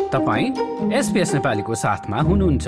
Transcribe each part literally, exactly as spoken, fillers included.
तपाईं एसबीएस नेपालीको साथमा हुनुहुन्छ।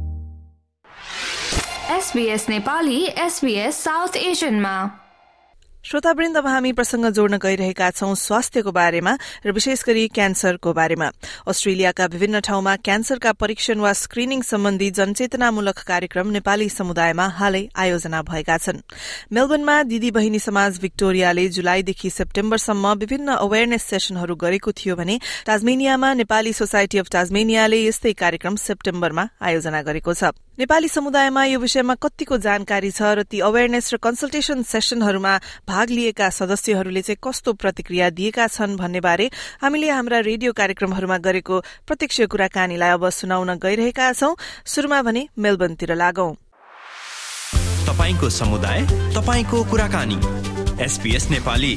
एसबीएस नेपाली एसबीएस साउथ एशियनमा। श्रोतावृन्द, अब हामी प्रसंग जोड्न गइरहेका छौं स्वास्थ्यको बारेमा र विशेष गरी क्यान्सरको बारेमा। अस्ट्रेलियाका विभिन्न ठाउँमा क्यान्सरका परीक्षण वा स्क्रिनिङ सम्बन्धी जनचेतनामूलक कार्यक्रम नेपाली समुदायमा हालै आयोजना भएका छन्। मेलबर्नमा दिदी बहिनी समाज भिक्टोरियाले जुलाईदेखि सेप्टेम्बरसम्म विभिन्न अवेरनेस सेशनहरू गरेको थियो भने टास्मेनियामा नेपाली सोसाइटी अफ टास्मेनियाले यस्तै कार्यक्रम सेप्टेम्बरमा आयोजना गरेको छ। नेपाली समुदायमा यो विषयमा कतिको जानकारी छ र ती अवेरनेस र कन्सल्टेशन सेशनहरूमा भाग लिएका सदस्यहरूले चाहिँ कस्तो प्रतिक्रिया दिएका छन् भन्ने बारे हामीले हाम्रा रेडियो कार्यक्रमहरूमा गरेको प्रत्यक्ष कुराकानीलाई अब सुनाउन गइरहेका छौं। सुरुमा भने मेलबर्नतिर लागौं। तपाईको समुदाय, तपाईको कुराकानी, एसबीएस नेपाली।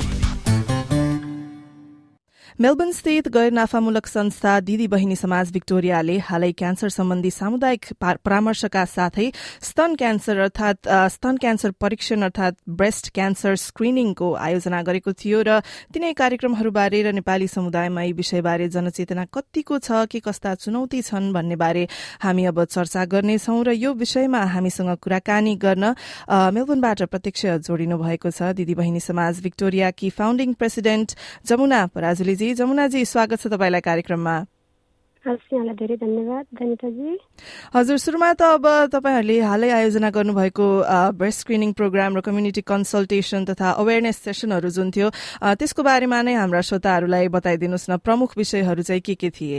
मेलबर्न स्थित गैर नाफामूलक संस्था दिदी बहिनी समाज भिक्टोरियाले हालै क्यान्सर सम्बन्धी सामुदायिक परामर्शका साथै स्तन क्यान्सर अर्थात स्तन क्यान्सर परीक्षण अर्थात ब्रेस्ट क्यान्सर स्क्रिनिङको आयोजना गरेको थियो र तिनै कार्यक्रमहरूबारे र नेपाली समुदायमा यी विषयबारे जनचेतना कतिको छ, के कस्ता चुनौती छन् भन्ने बारे हामी अब चर्चा गर्नेछौं र यो विषयमा हामीसँग कुराकानी गर्न मेलबर्नबाट प्रत्यक्ष जोडिनु भएको छ दिदी बहिनी समाज भिक्टोरियाकी फाउन्डिङ प्रेसिडेन्ट जमुना पराजुलीजी। जमुनाजी, स्वागत छ तपाईलाई कार्यक्रममा। हजुर, धेरै धन्यवाद जनिताजी। हजुर, सुरुमा त अब तपाईहरुले हालै आयोजना गर्नुभएको ब्रेस्ट स्क्रिनिङ प्रोग्राम र कम्युनिटी कन्सल्टेसन तथा अवेरनेस सेसनहरू जुन थियो त्यसको बारेमा नै हाम्रा श्रोताहरूलाई बताइदिनुस् न, प्रमुख विषयहरू चाहिँ के के थिए?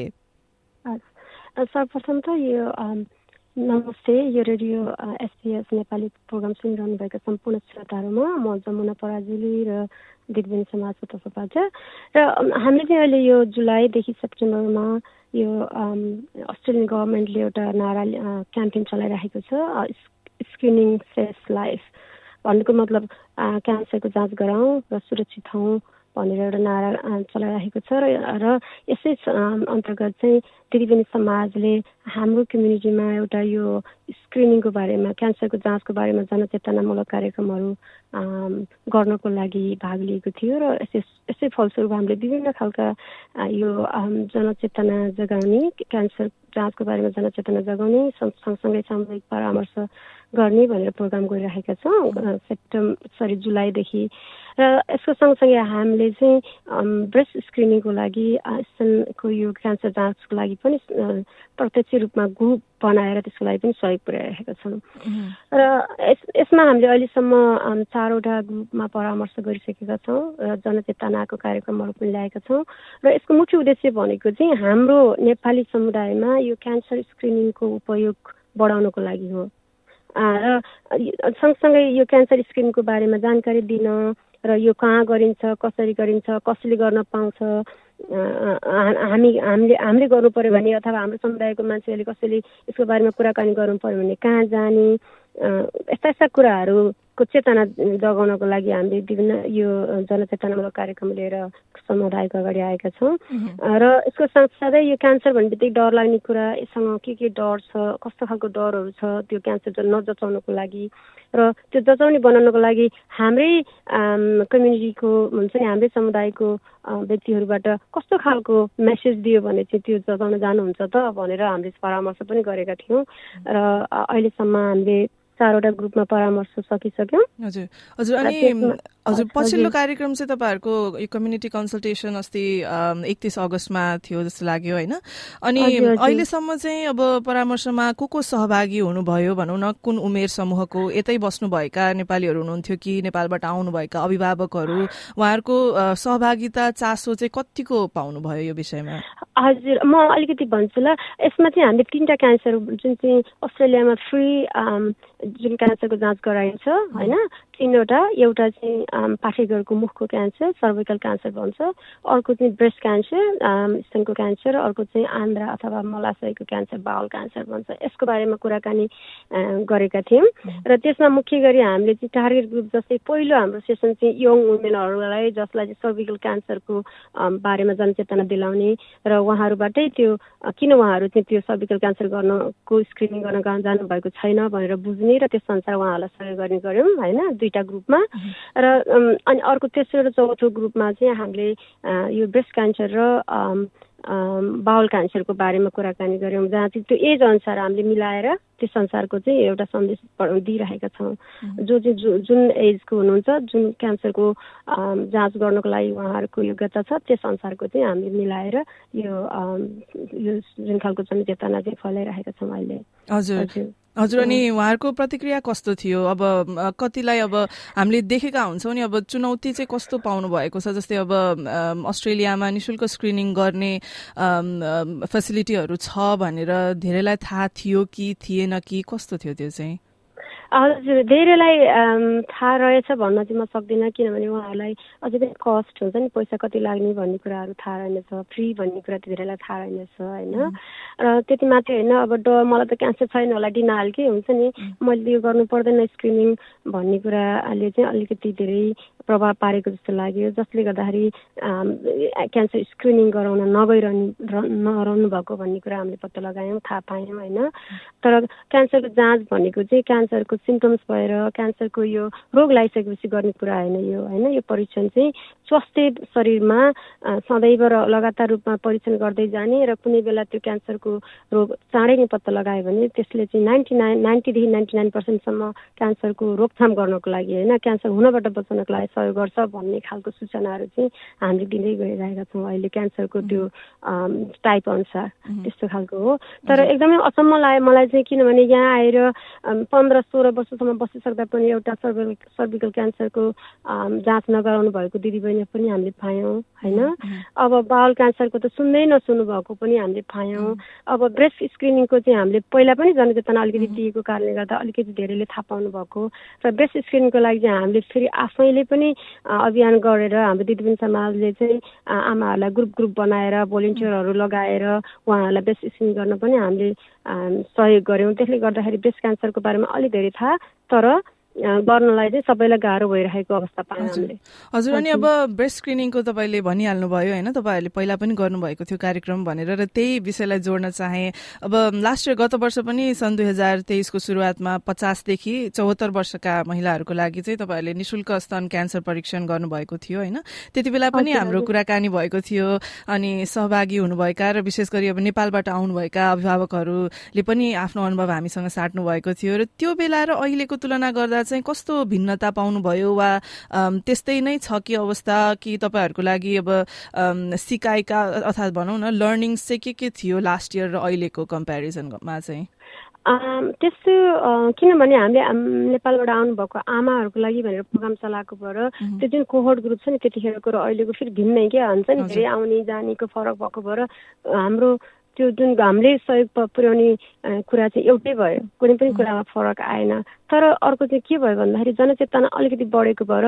सर्वप्रथम त यो नमस्ते, यो रेडियो एसबीएस नेपाली प्रोग्राम सुनिरहनु भएका सम्पूर्ण श्रोताहरूमा म जमुना पराजुली र दिदीबहिनी समाजको तर्फबाट र हामीले चाहिँ अहिले यो जुलाईदेखि सेप्टेम्बरमा यो अस्ट्रेलियन गभर्मेन्टले एउटा नारा क्याम्पेन चलाइरहेको छ, स्क्रिनिङ सेफ लाइफ। भन्नुको मतलब क्यान्सरको जाँच गराउँ र सुरक्षित हौँ भनेर एउटा नारा चलाइरहेको छ र यसै अन्तर्गत चाहिँ दिदीबहिनी समाजले हाम्रो कम्युनिटीमा एउटा यो स्क्रिनिङको बारेमा, क्यान्सरको जाँचको बारेमा जनचेतनामूलक कार्यक्रमहरू गर्नको लागि भाग लिएको थियो र यसै यसै फलस्वरूप हामीले विभिन्न खालका यो जनचेतना जगाउने, क्यान्सर जाँचको बारेमा जनचेतना जगाउने, सँगसँगै सामुदायिक परामर्श गर्ने भनेर प्रोग्राम गरिरहेका छौँ सेप्टेम्बर सरी जुलाईदेखि। र यसको सँगसँगै हामीले चाहिँ ब्रेस्ट स्क्रिनिङको लागि, स्तनको यो क्यान्सर जाँचको लागि पनि प्रत्यक्ष रूपमा ग्रुप बनाएर त्यसको लागि पनि सहयोग पुर्याइरहेका छौँ र यस यसमा हामीले अहिलेसम्म चारवटा ग्रुपमा परामर्श गरिसकेका छौँ र जनचेतनाको कार्यक्रमहरू पनि ल्याएका छौँ र यसको मुख्य उद्देश्य भनेको चाहिँ हाम्रो नेपाली समुदायमा यो क्यान्सर स्क्रिनिङको उपयोग बढाउनको लागि हो र सँगसँगै यो क्यान्सर स्क्रिनिङको बारेमा जानकारी दिन र यो कहाँ गरिन्छ, कसरी गरिन्छ, कसले गर्न पाउँछ, हामी हामीले हामीले गर्नु पर्यो भने अथवा हाम्रो समुदायको मान्छेहरूले कसैले यसको बारेमा कुराकानी गर्नु पर्यो भने कहाँ जाने, यस्ता यस्ता कुराहरूको चेतना जगाउनको लागि हामीले विभिन्न यो जनचेतनामूलक कार्यक्रम लिएर समुदायको अगाडि आएका छौँ र यसको साथसाथै यो क्यान्सर भन्ने बित्तिकै डर लाग्ने कुरा, यससँग के के डर छ, कस्तो खालको डरहरू छ त्यो क्यान्सर नजचाउनको लागि र त्यो जचाउने बनाउनको लागि हाम्रै कम्युनिटीको हुन्छ नि, हाम्रै समुदायको व्यक्तिहरूबाट कस्तो खालको मेसेज दियो भने चाहिँ त्यो जचाउन जानुहुन्छ त भनेर हामीले परामर्श पनि गरेका थियौँ र अहिलेसम्म हामीले चारवटा ग्रुपमा परामर्श सकिसक्यौँ। हजुर हजुर अनि हजुर पछिल्लो कार्यक्रम चाहिँ तपाईँहरूको यो कम्युनिटी कन्सल्टेसन अस्ति एकतीस अगस्तमा थियो जस्तो लाग्यो होइन? अनि अहिलेसम्म चाहिँ अब परामर्शमा को को सहभागी हुनुभयो भनौँ न? कुन उमेर समूहको, यतै बस्नुभएका नेपालीहरू हुनुहुन्थ्यो कि नेपालबाट आउनुभएका अभिभावकहरू, उहाँहरूको सहभागिता चासो चाहिँ कतिको पाउनुभयो यो विषयमा? हजुर, म अलिकति भन्छु ल। यसमा चाहिँ हामीले तिनवटा क्यान्सर जुन चाहिँ अस्ट्रेलियामा फ्री जुन क्यान्सरको जाँच गराइन्छ होइन, तिनवटा, एउटा चाहिँ पाठेघरको मुखको क्यान्सर, सर्भिकल क्यान्सर भन्छ, अर्को चाहिँ ब्रेस्ट क्यान्सर, स्तनको क्यान्सर, अर्को चाहिँ आन्द्रा अथवा मलाशयको क्यान्सर, बाउल क्यान्सर भन्छ। यसको बारेमा कुराकानी गरेका थियौँ र त्यसमा मुख्य गरी हामीले चाहिँ टार्गेट ग्रुप जस्तै पहिलो हाम्रो सेसन चाहिँ यङ वुमेनहरूलाई जसलाई चाहिँ सर्भिकल क्यान्सरको बारेमा जनचेतना दिलाउने र उहाँहरूबाटै त्यो किन उहाँहरू चाहिँ त्यो सर्भिकल क्यान्सर गर्नको स्क्रिनिङ गर्न जानुभएको छैन भनेर बुझ्ने र त्यस अनुसार उहाँहरूलाई सहयोग गर्ने गऱ्यौँ होइन, दुईवटा ग्रुपमा। र अनि अर्को तेस्रो र चौथो ग्रुपमा चाहिँ हामीले यो ब्रेस्ट क्यान्सर र बाउल क्यान्सरको बारेमा कुराकानी गऱ्यौँ, जहाँ चाहिँ त्यो एज अनुसार हामीले मिलाएर त्यस अनुसारको चाहिँ एउटा सन्देश दिइरहेका छौँ। जो चाहिँ जु जुन एजको हुनुहुन्छ, जुन क्यान्सरको जाँच गर्नको लागि उहाँहरूको योग्यता छ, त्यस अनुसारको चाहिँ हामीले मिलाएर यो यो जुन खालको जनचेतना चाहिँ फैलाइरहेका छौँ अहिले। हजुर हजुर अनि उहाँहरूको प्रतिक्रिया कस्तो थियो? अब कतिलाई अब हामीले देखेका हुन्छौँ नि, अब चुनौती चाहिँ कस्तो पाउनु भएको छ? जस्तै अब अस्ट्रेलियामा निशुल्क स्क्रिनिङ गर्ने फेसिलिटीहरू छ भनेर धेरैलाई थाहा थियो कि थिएन कि कस्तो थियो त्यो चाहिँ? हजुर, धेरैलाई थाहा रहेछ भन्न चाहिँ म सक्दिनँ, किनभने उहाँहरूलाई अझै पनि कस्ट हुन्छ नि, पैसा कति लाग्ने भन्ने कुराहरू थाहा रहेनछ, फ्री भन्ने कुरा त धेरैलाई थाहा रहेनछ होइन। र त्यति मात्रै होइन, अब ड मलाई त क्यान्सर छैन होला डिनाइल के हुन्छ नि, मैले यो गर्नु पर्दैन स्क्रिनिङ भन्ने कुराले चाहिँ अलिकति धेरै प्रभाव पारेको जस्तो लाग्यो, जसले गर्दाखेरि क्यान्सर स्क्रिनिङ गराउन नगइरहनु नरहनु भएको भन्ने कुरा हामीले पत्ता लगायौँ, थाहा पायौँ होइन। तर क्यान्सरको जाँच भनेको चाहिँ क्यान्सरको सिम्टम्स भएर क्यान्सरको यो रोग लगाइसकेपछि गर्ने कुरा होइन यो होइन। यो परीक्षण चाहिँ स्वास्थ्य शरीरमा सदैव र लगातार रूपमा परीक्षण गर्दै जाने र कुनै बेला त्यो क्यान्सरको रोग चाँडै नै पत्ता लगायो भने त्यसले चाहिँ नाइन्टी नाइन नाइन्टीदेखि नाइन्टी नाइन पर्सेन्टसम्म क्यान्सरको रोकथाम गर्नको लागि होइन, क्यान्सर हुनबाट बचाउनको लागि सहयोग गर्छ भन्ने खालको सूचनाहरू चाहिँ हामीले दिँदै गइरहेका छौँ अहिले क्यान्सरको त्यो टाइप अनुसार त्यस्तो खालको हो। तर एकदमै अचम्म लाग्यो मलाई चाहिँ, किनभने यहाँ आएर पन्ध्र सोह्र वर्षसम्म बसिसक्दा पनि एउटा सर्भिकल सर्भिकल क्यान्सरको जाँच नगराउनु भएको दिदीबहिनी पनि हामीले पायौँ होइन। अब बाउल क्यान्सरको त सुन्दै नसुन्नु भएको पनि हामीले पायौँ। अब ब्रेस्ट स्क्रिनिङको चाहिँ हामीले पहिला पनि जनचेतना अलिकति दिएको कारणले गर्दा अलिकति धेरैले थाहा पाउनु भएको र ब्रेस्ट स्क्रिनिङको लागि चाहिँ हामीले फेरि आफैले पनि अभियान गरेर हाम्रो दिदीबहिनी समाजले चाहिँ आमाहरूलाई ग्रुप ग्रुप बनाएर भोलिन्टियरहरू लगाएर उहाँहरूलाई ब्रेस्ट स्क्रिनिङ गर्न पनि हामीले सहयोग गऱ्यौँ। त्यसले गर्दाखेरि ब्रेस्ट क्यान्सरको बारेमा अलिक धेरै थाहा, तर गर्नलाई चाहिँ सबैलाई गाह्रो भइरहेको अवस्था पायौँ हामीले। हजुर अनि अब ब्रेस्ट स्क्रिनिङको तपाईँले भनिहाल्नु भयो होइन, तपाईँहरूले पहिला पनि गर्नुभएको थियो कार्यक्रम भनेर, र त्यही विषयलाई जोड्न चाहे। अब लास्ट इयर गत वर्ष पनि सन् दुई हजार तेइसको सुरुवातमा पचासदेखि चौहत्तर वर्षका महिलाहरूको लागि चाहिँ तपाईँहरूले निशुल्क स्तन क्यान्सर परीक्षण गर्नुभएको थियो होइन। त्यति बेला पनि हाम्रो कुराकानी भएको थियो अनि सहभागी हुनुभएका र विशेष गरी अब नेपालबाट आउनुभएका अभिभावकहरूले पनि आफ्नो अनुभव हामीसँग साट्नु भएको थियो, र त्यो बेला र अहिलेको तुलना गर्दा चाहिँ कस्तो भिन्नता पाउनुभयो वा त्यस्तै नै छ कि अवस्था, कि तपाईँहरूको लागि अब सिकाइका अर्थात् भनौँ न लर्निङ्स चाहिँ के के थियो लास्ट इयर र अहिलेको कम्पेरिजनमा चाहिँ? त्यस्तो किनभने हामीले नेपालबाट आउनुभएको आमाहरूको लागि भनेर प्रोग्राम चलाएको भएर त्यो जुन कोहोर्ट ग्रुप छ नि त्यतिखेरको र अहिलेको फेरि भिन्नै के हुन्छ नि, धेरै आउने जानेको फरक भएको भएर हाम्रो त्यो जुन हामीले सहयोग पुर्याउने कुरा चाहिँ एउटै भयो, कुनै पनि कुरामा फरक आएन। तर अर्को चाहिँ के भयो भन्दाखेरि जनचेतना अलिकति बढेको भएर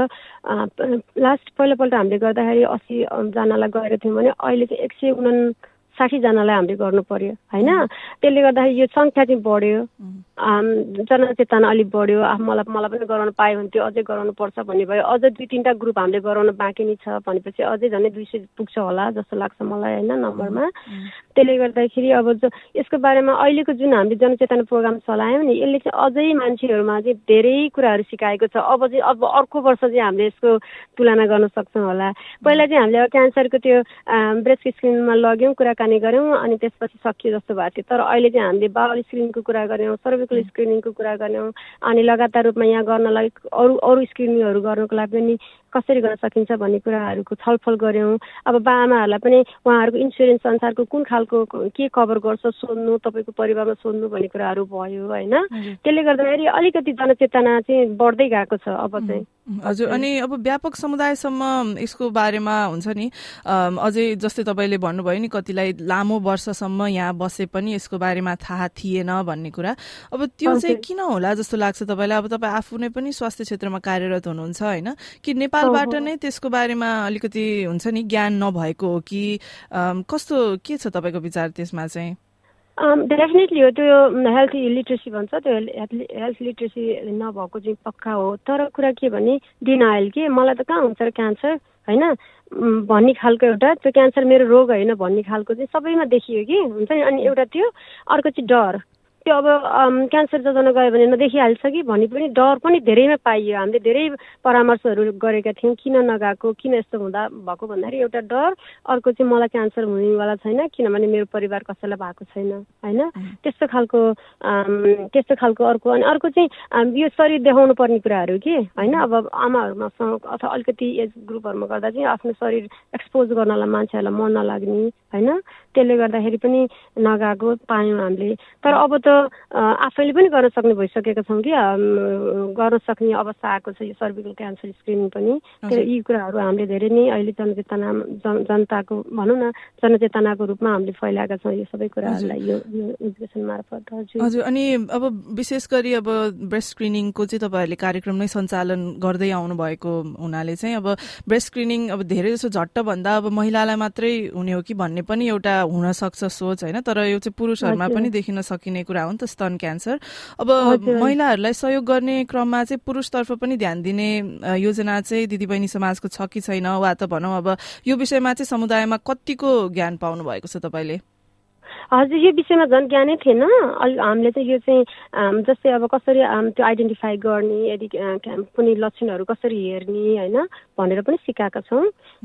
लास्ट पहिलोपल्ट हामीले गर्दाखेरि अस्सीजनालाई गएर थियौँ भने अहिले चाहिँ एक सय उना साठीजनालाई हामीले गर्नु पर्यो होइन। त्यसले गर्दाखेरि यो सङ्ख्या चाहिँ बढ्यो, जनचेतना अलिक बढ्यो। मलाई मलाई पनि गराउनु पायो भने त्यो अझै गराउनु पर्छ भन्ने भयो। अझ दुई तिनवटा ग्रुप हामीले गराउनु बाँकी नै छ भनेपछि अझै झन् दुई सय पुग्छ होला जस्तो लाग्छ मलाई होइन नम्बरमा। त्यसले गर्दाखेरि अब यसको बारेमा अहिलेको जुन हामीले जनचेतना प्रोग्राम चलायौँ नि, यसले चाहिँ अझै मान्छेहरूमा चाहिँ धेरै कुराहरू सिकाएको छ। अब चाहिँ अब अर्को वर्ष चाहिँ हामीले यसको तुलना गर्न सक्छौँ होला। पहिला चाहिँ हामीले क्यान्सरको त्यो ब्रेस्ट स्क्रिनमा लग्यौँ, कुराकानी गऱ्यौँ अनि त्यसपछि सकियो जस्तो भएको थियो। तर अहिले चाहिँ हामीले बाउल स्क्रिनिङको कुरा गऱ्यौँ, सर्भिकल स्क्रिनिङको कुरा गऱ्यौँ, अनि लगातार रूपमा यहाँ गर्नलाई अरू अरू स्क्रिनिङहरू गर्नको लागि पनि कसरी गर्न सकिन्छ भन्ने कुराहरूको छलफल गऱ्यौँ। अब बाआमाहरूलाई पनि उहाँहरूको इन्सुरेन्स अनुसारको कुन खालको के कभर गर्छ सोध्नु, तपाईँको परिवारमा सोध्नु भन्ने कुराहरू भयो होइन। त्यसले गर्दाखेरि अलिकति जनचेतना चाहिँ बढ्दै गएको छ अब चाहिँ। हजुर अनि अब व्यापक समुदायसम्म यसको बारेमा हुन्छ नि, अझै जस्तै तपाईँले भन्नुभयो नि कतिलाई लामो वर्षसम्म यहाँ बसे पनि यसको बारेमा थाहा थिएन भन्ने कुरा, अब त्यो चाहिँ किन होला जस्तो लाग्छ तपाईँलाई? अब तपाईँ आफू नै पनि स्वास्थ्य क्षेत्रमा कार्यरत हुनुहुन्छ होइन, कि नेपालबाट नै त्यसको बारेमा अलिकति हुन्छ नि ज्ञान नभएको हो कि कस्तो, के छ तपाईँको विचार त्यसमा चाहिँ? डेफिनेटली हो, त्यो हेल्थ लिटरेसी भन्छ, त्यो हेल्थ लिटरेसी नभएको चाहिँ पक्का हो। तर कुरा के भने डिनाइल के मलाई त कहाँ हुन्छ र क्यान्सर होइन भन्ने खालको एउटा त्यो क्यान्सर मेरो रोग होइन भन्ने खालको चाहिँ सबैमा देखियो कि हुन्छ नि। अनि एउटा त्यो अर्को चाहिँ डर त्यो अब क्यान्सर जोगाउन गयो भने नदेखिहाल्छ कि भन्ने पनि डर पनि धेरैमा पाइयो। हामीले धेरै परामर्शहरू गरेका थियौँ किन नगएको, किन यस्तो हुँदा भएको भन्दाखेरि एउटा डर, अर्को चाहिँ मलाई क्यान्सर हुनेवाला छैन किनभने मेरो परिवार कसैलाई भएको छैन होइन, त्यस्तो खालको त्यस्तो खालको अर्को। अनि अर्को चाहिँ यो शरीर देखाउनु पर्ने कुराहरू कि होइन, अब आमाहरूमा अथवा अलिकति एज ग्रुपहरूमा गर्दा चाहिँ आफ्नो शरीर एक्सपोज गर्नलाई मान्छेहरूलाई मन नलाग्ने होइन, त्यसले गर्दाखेरि पनि नगएको पायौँ हामीले। तर अब त आफैले पनि गर्न सक्ने भइसकेका छौँ कि गर्न सक्ने अवस्था आएको छ यो सर्भिकल क्यान्सर स्क्रिनिङ पनि। त्यो यी कुराहरू हामीले धेरै नै अहिले जनचेतना जनताको भनौँ न जनचेतनाको रूपमा हामीले फैलाएका छौँ यो सबै कुराहरूलाई यो एजुकेसन मार्फत। हजुर, अनि अब विशेष गरी अब ब्रेस्ट स्क्रिनिङको चाहिँ तपाईँहरूले कार्यक्रम नै सञ्चालन गर्दै आउनु भएको हुनाले चाहिँ अब ब्रेस्ट स्क्रिनिङ अब धेरै जसो झट्ट भन्दा अब महिलालाई मात्रै हुने हो कि भन्ने पनि एउटा हुन सक्छ सोच होइन, तर यो चाहिँ पुरुषहरूमा पनि देखिन सकिने कुरा हो नि त स्तन क्यान्सर। अब महिलाहरूलाई सहयोग गर्ने क्रममा चाहिँ पुरुषतर्फ पनि ध्यान दिने योजना चाहिँ दिदीबहिनी समाजको छ कि छैन, वा त भनौँ अब यो विषयमा चाहिँ समुदायमा कतिको ज्ञान पाउनु भएको छ तपाईँले? हजुर, यो विषयमा झन् ज्ञानै थिएन। अलि हामीले चाहिँ यो चाहिँ जस्तै अब कसरी त्यो आइडेन्टिफाई गर्ने, यदि कुनै लक्षणहरू कसरी हेर्ने होइन भनेर पनि सिकाएका छौँ।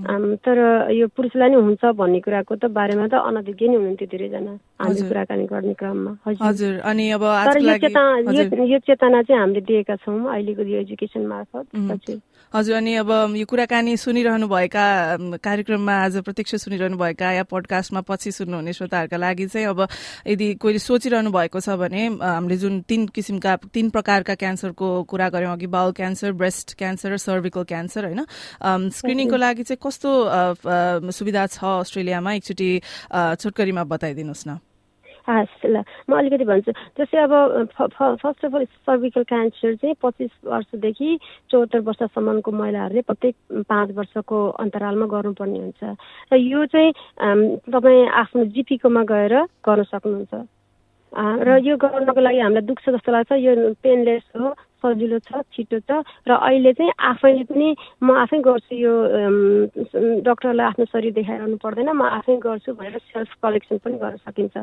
तर यो पुरुषलाई नै हुन्छ भन्ने कुराको त बारेमा त अनभिज्ञ नै हुनुहुन्थ्यो धेरैजना हामीले कुराकानी गर्ने क्रममा। हजुर, अनि अब तर यो चेतना यो चेतना चाहिँ हामीले दिएका छौँ अहिलेको यो एजुकेसन मार्फत। हजुर, अनि अब यो कुराकानी सुनिरहनु भएका कार्यक्रममा आज प्रत्यक्ष सुनिरहनु भएका या पोडकास्टमा पछि सुन्नुहुने श्रोताहरूका लागि चाहिँ अब यदि कोही सोचिरहनु भएको छ भने हामीले जुन तीन किसिमका तीन प्रकारका क्यान्सरको कुरा गऱ्यौँ अघि, बाउल क्यान्सर, ब्रेस्ट क्यान्सर र सर्भिकल क्यान्सर होइन, स्क्रिनिङको लागि चाहिँ कस्तो सुविधा छ अस्ट्रेलियामा एकचोटि छोटकरीमा बताइदिनुहोस् न। हस् ल, म अलिकति भन्छु। जस्तै अब first of all cervical cancer चाहिँ पच्चिस वर्षदेखि चौहत्तर वर्षसम्मको महिलाहरूले प्रत्येक पाँच वर्षको अन्तरालमा गर्नुपर्ने हुन्छ र यो चाहिँ तपाईँ आफ्नो जिपीकोमा गएर गर्न सक्नुहुन्छ। र यो गर्नको लागि हामीलाई दुख्छ जस्तो लाग्छ, यो पेनलेस हो, सजिलो छ, छिटो छ र अहिले चाहिँ आफैले पनि म आफै गर्छु, यो डक्टरलाई आफ्नो शरीर देखाइरहनु पर्दैन, म आफै गर्छु भनेर सेल्फ कलेक्सन पनि गर्न सकिन्छ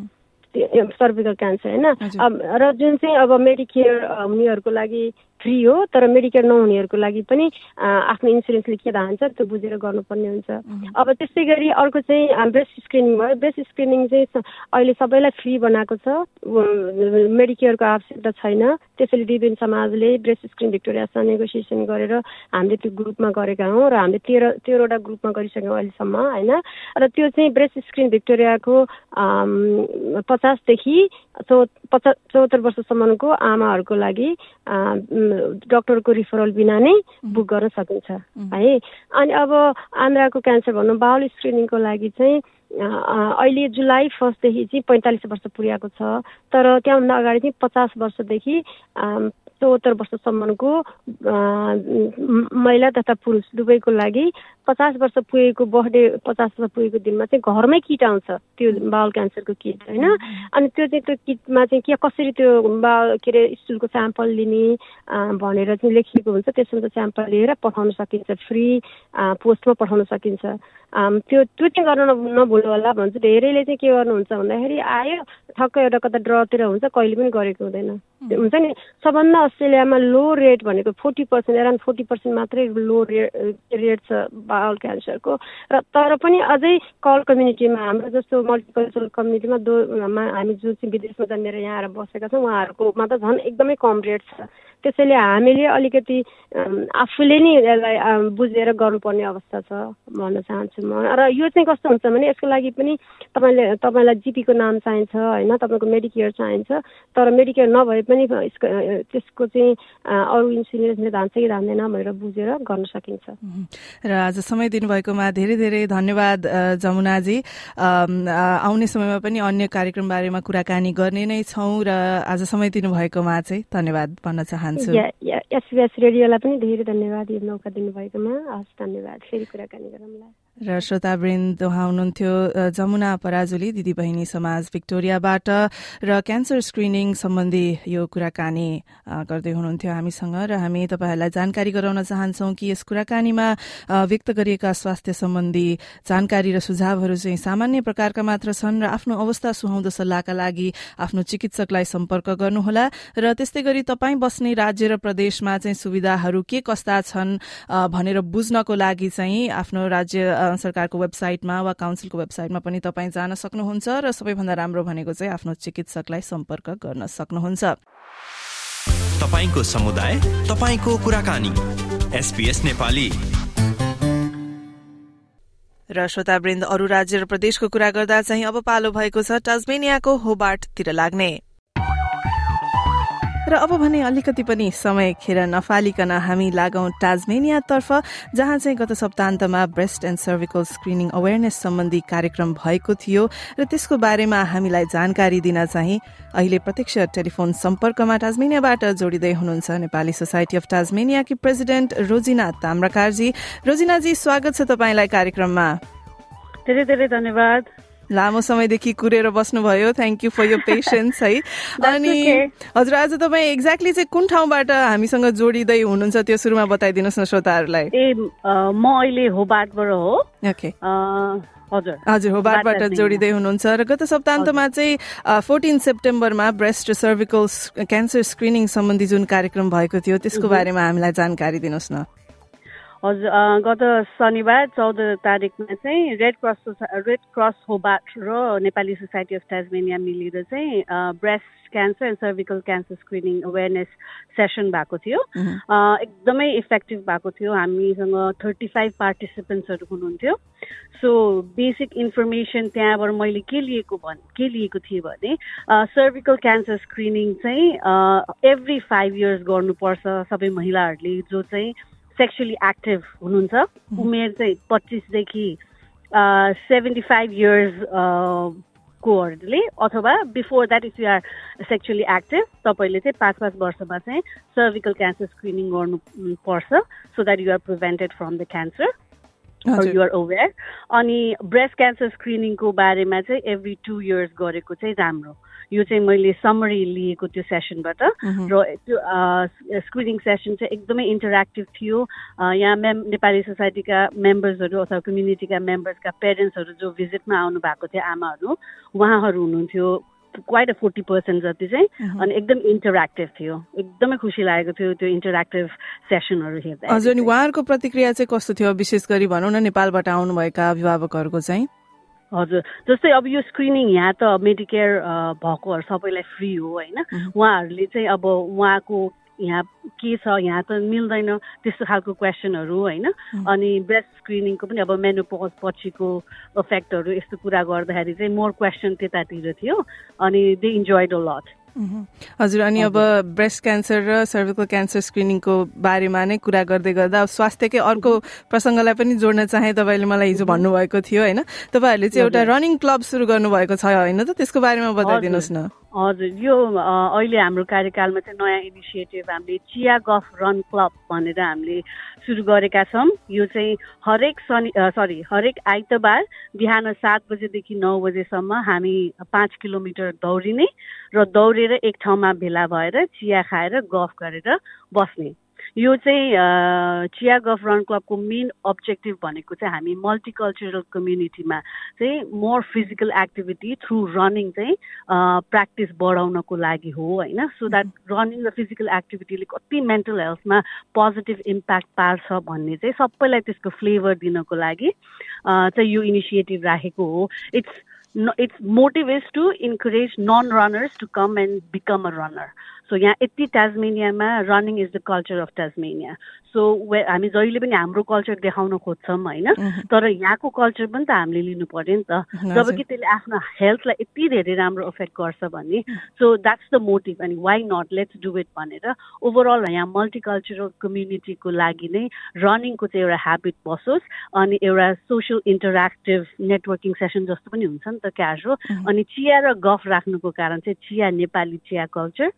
सर्भिकल क्यान्सर होइन। र जुन चाहिँ अब मेडिकेयर हुनेहरूको लागि फ्री हो, तर मेडिकेयर नहुनेहरूको लागि पनि आफ्नो इन्सुरेन्सले के धान्छ त्यो बुझेर गर्नुपर्ने हुन्छ। अब त्यस्तै गरी अर्को चाहिँ ब्रेस्ट स्क्रिनिङ भयो। ब्रेस्ट स्क्रिनिङ चाहिँ अहिले सबैलाई फ्री बनाएको छ, मेडिकेयरको आवश्यकता छैन। त्यसैले दिदीबहिनी समाजले ब्रेस्ट स्क्रिन भिक्टोरियासँग नेगोसिएसन गरेर हामीले त्यो ग्रुपमा गरेका हौँ र हामीले तेह्र तेह्रवटा ग्रुपमा गरिसक्यौँ अहिलेसम्म होइन। र त्यो चाहिँ ब्रेस्ट स्क्रिन भिक्टोरियाको पचासदेखि चौ पचास चौहत्तर वर्षसम्मको आमाहरूको लागि डक्टरको रिफरल बिना नै बुक गर्न सकिन्छ है। अनि अब आन्द्राको क्यान्सर भनौँ बाउल स्क्रिनिङको लागि चाहिँ अहिले जुलाई फर्स्टदेखि चाहिँ पैँतालिस वर्ष पुर्याएको छ, तर त्यहाँभन्दा अगाडि चाहिँ पचास वर्षदेखि चौहत्तर वर्षसम्मको महिला तथा पुरुष दुवैको लागि पचास वर्ष पुगेको बर्थडे पचास वर्ष पुगेको दिनमा चाहिँ घरमै किट आउँछ, त्यो बाउल क्यान्सरको किट होइन। अनि त्यो चाहिँ त्यो किटमा चाहिँ के कसरी त्यो बाउल के अरे स्टुलको स्याम्पल लिने भनेर चाहिँ लेखिएको हुन्छ, त्यसमा त स्याम्पल लिएर पठाउन सकिन्छ, फ्री पोस्टमा पठाउन सकिन्छ। त्यो त्यो चाहिँ गर्न नभुल्नु होला भन्छु। धेरैले चाहिँ के गर्नुहुन्छ भन्दाखेरि आयो ठक्क एउटा कता ड्रतिर हुन्छ, कहिले पनि गरेको हुँदैन हुन्छ नि। सबभन्दा अस्ट्रेलियामा लो रेट भनेको forty percent around forty percent मात्रै लो रेट रेट छ बाउल क्यान्सरको। र तर पनि अझै कल कम्युनिटीमा हाम्रो जस्तो मल्टिकल्चरल कम्युनिटीमा दो हामी जो चाहिँ विदेशमा जन्मेर यहाँ आएर बसेका छौँ उहाँहरूकोमा त झन् एकदमै कम रेट छ। त्यसैले हामीले अलिकति आफूले नै यसलाई बुझेर गर्नुपर्ने अवस्था छ भन्न चाहन्छु म। र यो चाहिँ कस्तो हुन्छ भने यसको लागि पनि तपाईँले तपाईँलाई जिपीको नाम चाहिन्छ होइन, तपाईँको मेडिकेयर चाहिन्छ, तर मेडिकेयर नभए पनि त्यसको चाहिँ अरू इन्सुरेन्सले धान्छ कि धान्दैन भनेर बुझेर गर्न सकिन्छ। र आज समय दिनुभएकोमा धेरै धेरै धन्यवाद जमुनाजी। आउने समयमा पनि अन्य कार्यक्रम बारेमा कुराकानी गर्ने नै छौँ र आज समय दिनुभएकोमा चाहिँ धन्यवाद भन्न चाहन्छु। एसबीएस रेडियोलाई पनि धेरै धन्यवाद यो मौका दिनुभएकोमा। हस्, धन्यवाद। फेरि कुराकानी गरौँला। र श्रोतावृन्द उहाँ हुनुहुन्थ्यो जमुना पराजुली दिदीबहिनी समाज भिक्टोरियाबाट र क्यान्सर स्क्रिनिङ सम्बन्धी यो कुराकानी गर्दै हुनुहुन्थ्यो हामीसँग र हामी तपाईहरुलाई जानकारी गराउन चाहन्छौं कि यस कुराकानीमा व्यक्त गरिएका स्वास्थ्य सम्बन्धी जानकारी र सुझावहरू चाहिँ सामान्य प्रकारका मात्र छन् र आफ्नो अवस्था सुहाउँदो सल्लाहका लागि आफ्नो चिकित्सकलाई सम्पर्क गर्नुहोला र त्यस्तै गरी तपाई बस्ने राज्य र प्रदेशमा चाहिँ सुविधाहरू के कस्ता छन् भनेर बुझ्नको लागि चाहिँ आफ्नो राज्य सरकारको वेबसाइटमा वा काउन्सिलको वेबसाइटमा पनि तपाई जान सक्नुहुन्छ र सबैभन्दा राम्रो भनेको चाहिँ आफ्नो चिकित्सकलाई सम्पर्क गर्न सक्नुहुन्छ। तपाईको समुदाय, तपाईको कुराकानी, एसपीएस नेपाली। र श्रोतावृन्द अरू राज्य र प्रदेशको कुरा गर्दा चाहिँ अब पालो भएको छ टास्मेनियाको होबार्टतिर लाग्ने। र अब भने अलिकति पनि समय खेर नफालिकन हामी लागौं टास्मेनियातर्फ, जहाँ चाहिँ गत सप्ताहन्तमा breast and cervical screening awareness सम्बन्धी कार्यक्रम भएको थियो र त्यसको बारेमा हामीलाई जानकारी दिन चाहिँ अहिले प्रत्यक्ष टेलिफोन सम्पर्कमा टास्मेनियाबाट जोडिँदै हुनुहुन्छ नेपाली सोसाइटी अफ टास्मेनियाकी प्रेसिडेन्ट रोजिना ताम्राकारजी। रोजिनाजी, स्वागत छ तपाईलाई कार्यक्रममा। धेरै धेरै धन्यवाद। लामो समयदेखि कुरेर बस्नुभयो, thank you for your patience है। अनि हजुर, आज तपाईँ एक्ज्याक्टली चाहिँ कुन ठाउँबाट हामीसँग जोडिँदै हुनुहुन्छ त्यो सुरुमा बताइदिनुहोस् न श्रोताहरूलाई। ए म अहिले होबार्टबाट हो। ओके, हजुर हजुर होबार्टबाट जोडिँदै हुनुहुन्छ र गत सप्ताहन्तमा चाहिँ फोर्टिन सेप्टेम्बरमा ब्रेस्ट सर्भिकल क्यान्सर स्क्रिनिङ सम्बन्धी जुन कार्यक्रम भएको थियो त्यसको बारेमा हामीलाई जानकारी दिनुहोस् न। हजुर, गत शनिबार चौध तारिकमा चाहिँ red cross red cross Hobart र नेपाली सोसाइटी अफ टास्मेनिया मिलेर चाहिँ breast cancer and cervical cancer screening awareness session भएको थियो। एकदमै इफेक्टिभ भएको थियो। हामीसँग थर्टी फाइभ पार्टिसिपेन्ट्सहरू हुनुहुन्थ्यो। सो बेसिक इन्फर्मेसन त्यहाँबाट मैले के लिएको भन् के लिएको थिएँ भने सर्भिकल क्यान्सर स्क्रिनिङ चाहिँ एभ्री फाइभ इयर्स गर्नुपर्छ सबै महिलाहरूले जो चाहिँ सेक्सुअली एक्टिभ हुनुहुन्छ। उमेर चाहिँ पच्चिसदेखि सेभेन्टी फाइभ इयर्स कोहरूले अथवा before that if you are sexually active तपाईँले चाहिँ पाँच पाँच वर्षमा चाहिँ सर्भिकल क्यान्सर स्क्रिनिङ गर्नुपर्छ so that you are prevented from the cancer or you are aware. अनि ब्रेस्ट क्यान्सर स्क्रिनिङको बारेमा चाहिँ एभ्री टू इयर्स गरेको चाहिँ राम्रो। यो चाहिँ मैले समरी लिएको त्यो सेसनबाट र त्यो स्क्रिनिङ सेसन चाहिँ एकदमै इन्टरेक्टिभ थियो। यहाँ मेम नेपाली सोसाइटीका मेम्बर्सहरू अथवा कम्युनिटीका मेम्बर्सका पेरेन्ट्सहरू जो भिजिटमा आउनु भएको थियो आमाहरू, उहाँहरू हुनुहुन्थ्यो क्वाइट अ फोर्टी पर्सेन्ट जति चाहिँ। अनि एकदम इन्टरेक्टिभ थियो, एकदमै खुसी लागेको थियो त्यो इन्टरेक्टिभ सेसनहरू हेर्दा। हजुर, अनि उहाँहरूको प्रतिक्रिया चाहिँ कस्तो थियो, विशेष गरी भनौँ न नेपालबाट आउनुभएका अभिभावकहरूको चाहिँ? हजुर, जस्तै अब यो स्क्रिनिङ यहाँ त मेडिकेयर भएकोहरू सबैलाई फ्री हो होइन। उहाँहरूले चाहिँ अब उहाँको यहाँ के छ यहाँ त मिल्दैन त्यस्तो खालको क्वेसनहरू होइन। अनि ब्रेस्ट स्क्रिनिङको पनि अब मेनोपज पछिको इफेक्टहरू यस्तो कुरा गर्दाखेरि चाहिँ मोर क्वेसन त्यतातिर थियो अनि दे इन्जोयड अ लट। हजुर, अनि अब ब्रेस्ट क्यान्सर र सर्भिकल क्यान्सर स्क्रिनिङको बारेमा नै कुरा गर्दै गर्दा स्वास्थ्यकै अर्को प्रसङ्गलाई पनि जोड्न चाहे। तपाईँले मलाई हिजो भन्नुभएको थियो होइन, तपाईँहरूले चाहिँ एउटा रनिङ क्लब सुरु गर्नुभएको छ होइन त, त्यसको बारेमा बताइदिनुहोस् न। हजुर, यो अहिले हाम्रो कार्यकालमा चाहिँ नयाँ इनिसिएटिभ हामीले चिया गफ रन क्लब भनेर हामीले सुरु गरेका छौँ। यो चाहिँ हरेक शनि सरी हरेक आइतबार बिहान सात बजेदेखि नौ बजेसम्म हामी पाँच किलोमिटर दौडिने र दौडेर एक ठाउँमा भेला भएर चिया खाएर गफ गरेर बस्ने। यो चाहिँ चिया गफ रन क्लबको मेन अब्जेक्टिभ भनेको चाहिँ हामी मल्टिकल्चरल कम्युनिटीमा चाहिँ more physical activity through running चाहिँ प्र्याक्टिस बढाउनको लागि हो होइन। सो द्याट रनिङ र फिजिकल एक्टिभिटीले कति मेन्टल हेल्थमा पोजिटिभ इम्प्याक्ट पार्छ भन्ने चाहिँ सबैलाई त्यसको फ्लेभर दिनको लागि चाहिँ यो इनिसिएटिभ राखेको हो। It's its motive is to encourage non-runners to come and become a runner. So यहाँ यति टास्मेनियामा running is the culture of Tasmania. So हामी जहिले पनि हाम्रो कल्चर देखाउन खोज्छौँ होइन, तर यहाँको कल्चर पनि त हामीले लिनु पर्यो नि त, जबकि त्यसले आफ्नो हेल्थलाई यति धेरै राम्रो इफेक्ट गर्छ भन्ने। So that's the motive. अनि why not let's do it भनेर ओभरअल यहाँ मल्टिकल्चरल कम्युनिटीको लागि नै रनिङको चाहिँ एउटा ह्याबिट बसोस् अनि एउटा सोसियल इन्टरेक्टिभ नेटवर्किङ सेसन जस्तो पनि हुन्छ नि त क्याजुअल। अनि चिया र गफ राख्नुको कारण चाहिँ चिया नेपाली चिया कल्चर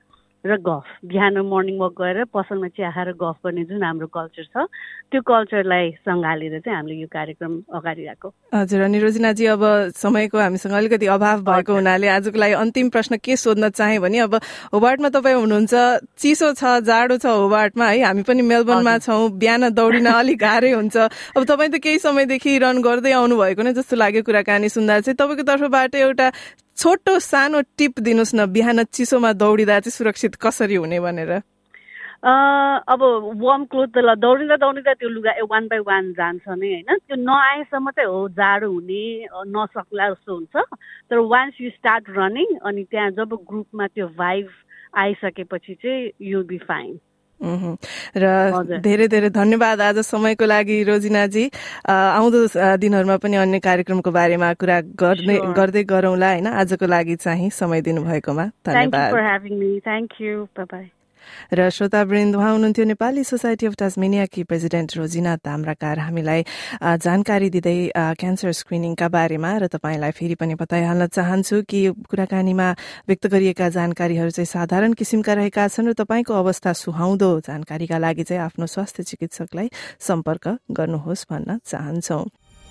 र गफ, बिहान मर्निङ वक गएर पसलमा चिया खाएर गफ गर्ने जुन हाम्रो कल्चर छ त्यो कल्चरलाई सँगालेर चाहिँ हामीले यो कार्यक्रम अगाडि राखेको। हजुर, अनि रोजिनाजी अब समयको हामीसँग अलिकति अभाव भएको हुनाले आजको लागि अन्तिम प्रश्न के सोध्न चाहे भने अब होबार्टमा तपाईँ हुनुहुन्छ, चिसो छ, जाडो छ होबार्टमा है, हामी पनि मेलबर्नमा छौँ, बिहान दौडिन अलिक गाह्रै हुन्छ। अब तपाईँ त केही समयदेखि रन गर्दै आउनु भएको नै जस्तो लाग्यो कुराकानी सुन्दा चाहिँ। तपाईँको तर्फबाट एउटा छोटो सानो टिप दिनुहोस् न, बिहान चिसोमा दौडिँदा चाहिँ सुरक्षित कसरी हुने भनेर। अब वार्म क्लोथ त ल दौडिँदा दौडिँदा त्यो लुगा वान बाई वान जान्छ नै होइन, त्यो नआएसम्म चाहिँ हो जाडो हुने नसक्ला जस्तो हुन्छ। तर वान्स यु स्टार्ट रनिङ अनि त्यहाँ जब ग्रुपमा त्यो भाइब आइसकेपछि चाहिँ यु बी फाइन। र धेरै धेरै धन्यवाद आज समयको लागि रोजिनाजी। आउँदो दिनहरूमा पनि अन्य कार्यक्रमको बारेमा कुरा गर्ने गर्दै गरौँला होइन। आजको लागि चाहिँ समय दिनुभएकोमा धन्यवाद। र श्रोतावृन्द, उहाँ हुनुहुन्थ्यो नेपाली सोसाइटी अफ टास्मेनियाकी प्रेसिडेन्ट रोजिना ताम्राकार हामीलाई जानकारी दिँदै क्यान्सर स्क्रिनिङका बारेमा। र तपाईँलाई फेरि पनि बताइहाल्न चाहन्छु कि कुराकानीमा व्यक्त गरिएका जानकारीहरू चाहिँ साधारण किसिमका रहेका छन् र तपाईँको अवस्था सुहाउँदो जानकारीका लागि चाहिँ आफ्नो स्वास्थ्य चिकित्सकलाई सम्पर्क गर्नुहोस् भन्न चाहन्छौँ।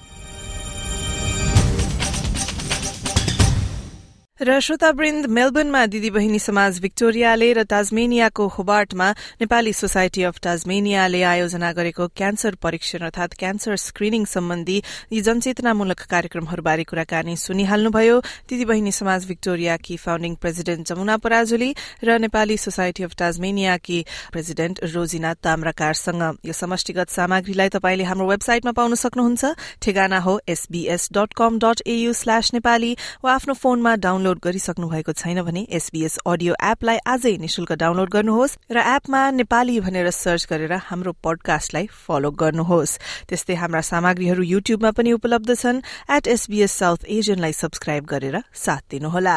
र श्रोतावृन्द, मेलबर्नमा दिदी बहिनी समाज भिक्टोरियाले र टास्मेनियाको होबार्टमा नेपाली सोसाइटी अफ टास्मेनियाले आयोजना गरेको क्यान्सर परीक्षण अर्थात क्यान्सर स्क्रिनिङ सम्बन्धी यी जनचेतनामूलक कार्यक्रमहरूबारे कुराकानी सुनिहाल्नुभयो। दिदी बहिनी समाज भिक्टोरियाकी फाउन्डिङ प्रेसिडेन्ट जमुना पराजुली र नेपाली सोसाइटी अफ टास्मेनियाकी प्रेसिडेन्ट रोजिना ताम्राकारसँग। यो समष्टिगत सामग्रीलाई तपाईँले हाम्रो वेबसाइटमा पाउन सक्नुहुन्छ। ठेगाना हो SBS dot com dot AU slash Nepali वा आफ्नो फोनमा डाउनलोड गरिसक्नु भएको छैन भने एसबीएस अडियो एपलाई आजै निशुल्क डाउनलोड गर्नुहोस् र एपमा नेपाली भनेर सर्च गरेर हाम्रो पडकास्टलाई फलो गर्नुहोस्। त्यस्तै हाम्रा सामग्रीहरू युट्युबमा पनि उपलब्ध छन्। एट एसबीएस साउथ एसियनलाई सब्स्क्राइब गरेर साथ दिनुहोला।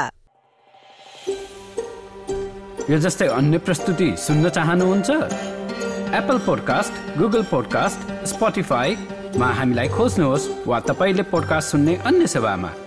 यो जस्तै अन्य प्रस्तुति सुन्न चाहनुहुन्छ? एप्पल पोडकास्ट, गुगल पोडकास्ट, स्पोटिफाईमा हामीलाई खोज्नुहोस् वा तपाईले पोडकास्ट सुन्ने अन्य सेवामा।